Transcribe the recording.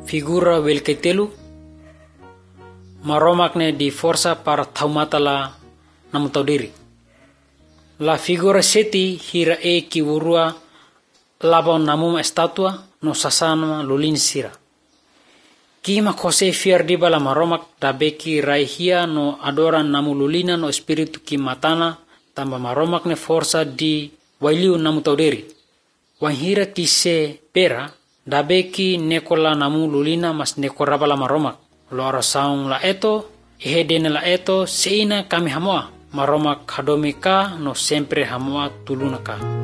figura welketelu maromakne di forza para taumatala namu tau diri. La figura seti hira ki urua labau namuma estatua no sasana lulin sira. Kima kose fiar di bala maromak dabeki raihia no adora namu lulina no espiritu ki matana tamba maromak ne forza di wailiu namu tau diri. Wanhira kise pera dabeki nekola namu lulina mas nekora bala maromak. Lora saung la eto, ihedene la eto, seina kami hamoa. Maromak hadomeka no sempre hamoa tulunaka.